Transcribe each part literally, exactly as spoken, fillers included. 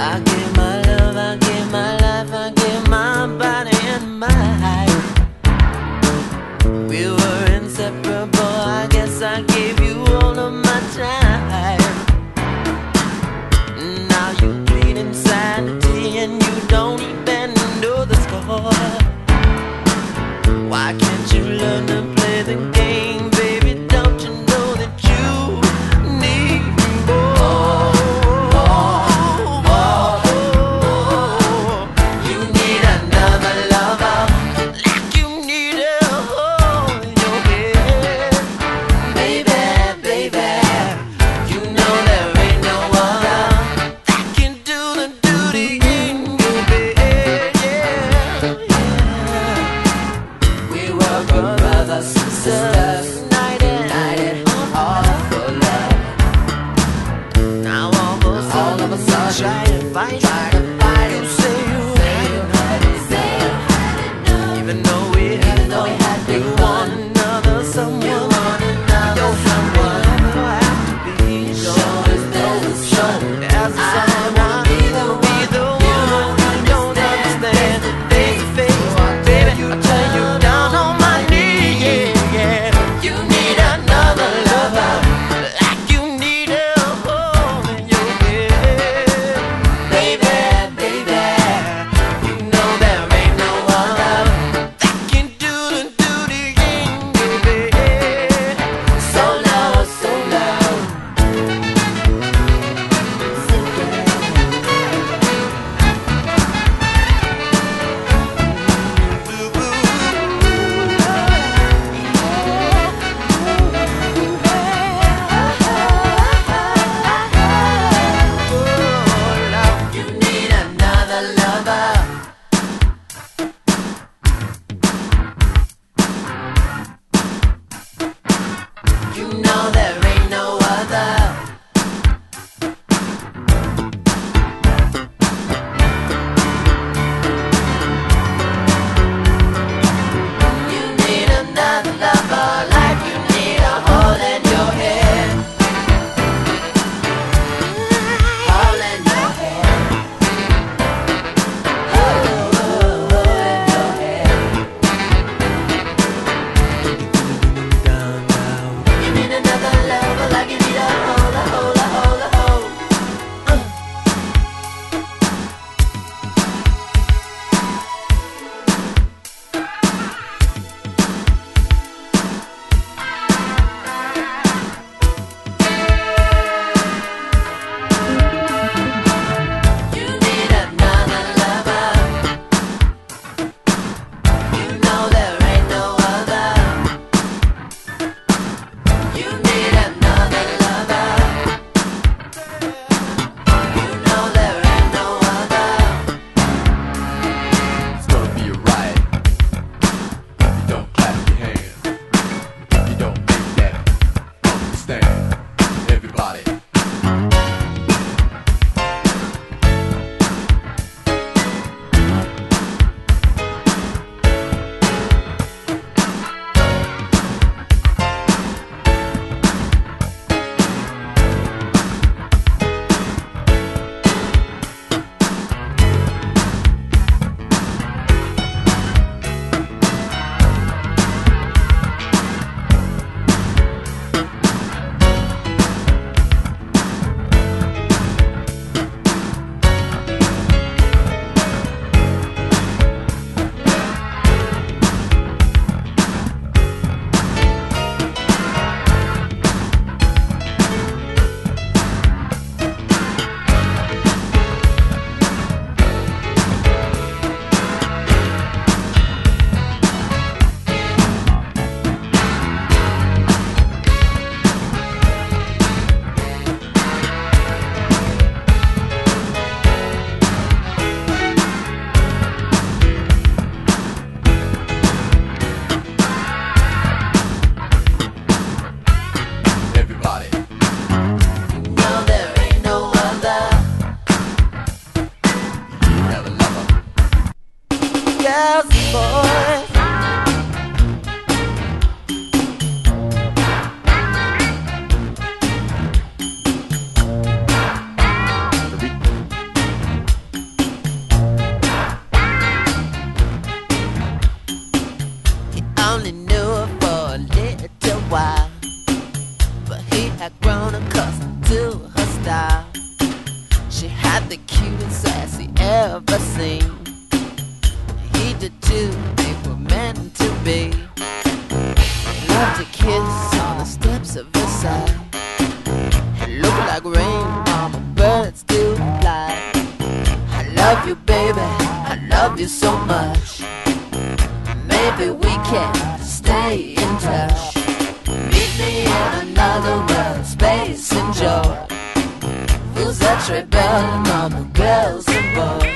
I give my love, I give my life, I give my body and mind. We were inseparable, I guess I gave you all of my time. Now you bleed insanity and you don't even know the score. Why can't you learn to play the game, baby? Don't you know that you need more? You need another lover, like you need a hole in your head. Baby, baby, you know there ain't no other that can do the duty in your bed. Yeah, yeah. We were good brothers, sisters, united, united, all for love. Now all of us, all of us are trying to fight, trying to fight. You say you had enough, even though we had no, you want another someone. Your someone will have to be shown as shown as someone will be the one who don't understand. Face to face, baby, you turn you down on my knee. Yeah, yeah. You need another lover, like you need a hole in your head. Baby, baby, you know there ain't no other that can do the duty in your bed. So low, so low. You need another lover. You know there ain't no other. You need another lover, like you need a hole in your head. Hole in your head. Hole in your head. You need another lover, like you need a hole, a hole, a hole, a hole. You need another lover. You know there ain't no other. You need another lover. You know there ain't no other. It's gonna be a riot. If you don't clap your hands, if you don't make that understand, everybody. Everybody. You know there ain't no other. You have a lover. Yes, boy. ever seen. He did too, they were meant to be. He loved to kiss on the steps of Versailles. It looked like rain, mama, birds do fly. I love you, baby, I love you so much. Maybe we can stay in touch. Meet me in another world, space and joy. Who's that rebel, mama, girls and boys?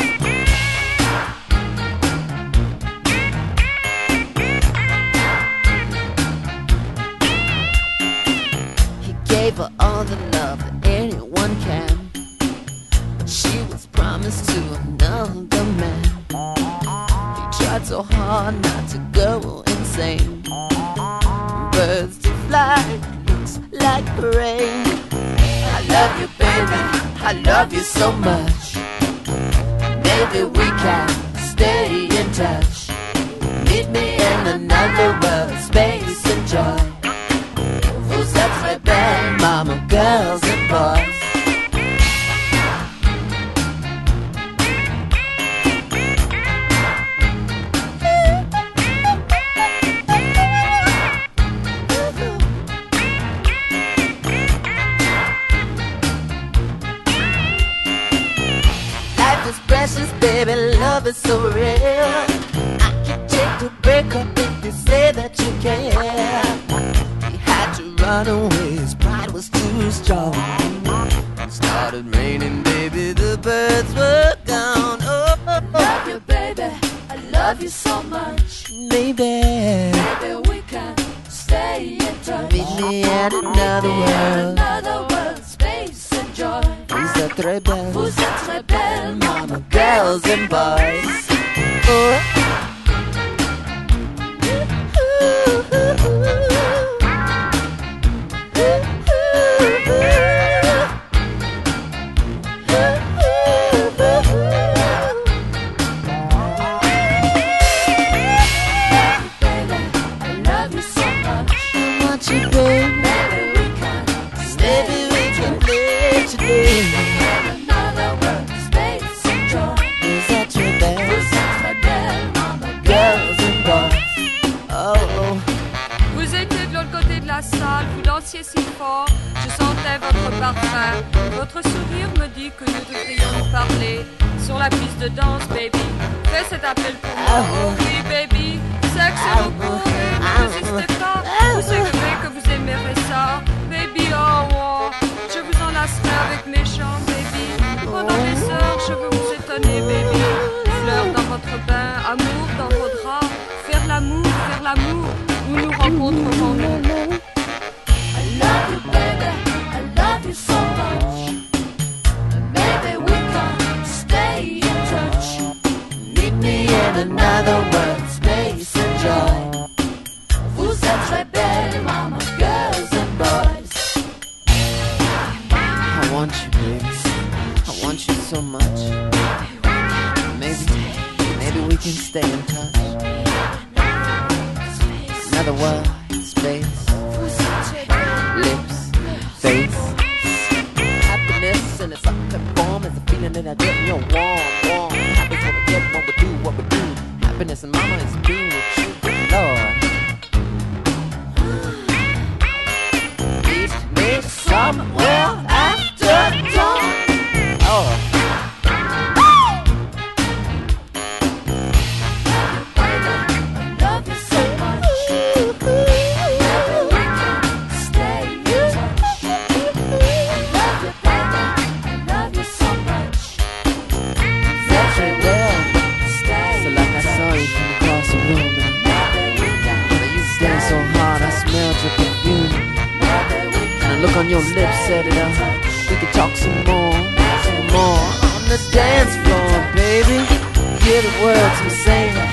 He gave her all the love that anyone can, but she was promised to another man. He tried so hard not to go insane. Birds to fly, looks like rain. I love you, baby, I love you so much. Maybe we can stay in touch. Meet me in another world, space and joy. Who's that rebel, mama, girls and boys? Precious, baby, love is so real. I can take the break up if you say that you care. He had to run away, his pride was too strong. It started raining, baby, the birds were gone. Oh, oh, oh. Love you, baby, I love you so much. Baby, Maybe we can stay in touch. meet me in another world. Another world, space and joy. Who's that rebel? Who's that rebel, mama, Girls and boys. Oh. Vous dansiez si fort, je sentais votre parfum. Votre sourire me dit que nous devrions nous parler sur la piste de danse, baby. Fais cet appel pour moi, oh oui, baby. Sexe et repos, baby, ne résistez pas. Vous savez que vous aimerez ça, baby, oh, oh. Je vous enlacerai avec mes chants, baby. Pendant des heures, je veux vous étonner, baby. Fleurs dans votre bain, amour dans vos draps. Faire l'amour, faire l'amour, où nous rencontrerons-nous? I love you, baby, I love you so much. Maybe we can stay in touch. Meet me in another world, space and joy. Vous êtes rebelles, mama, girls and boys. I want you, baby, I want you so much. Maybe, maybe we can stay in touch. Another world, space, lips, face. Happiness in its unclear form is a feeling that I get when you're warm, warm. Happy when we get when we do what we do. Happiness and mama is being with you, good Lord. Meet me somewhere after dawn. Oh. Look on your lips, set it up. We could talk some more, some more on the dance floor, baby. Hear the words I'm saying.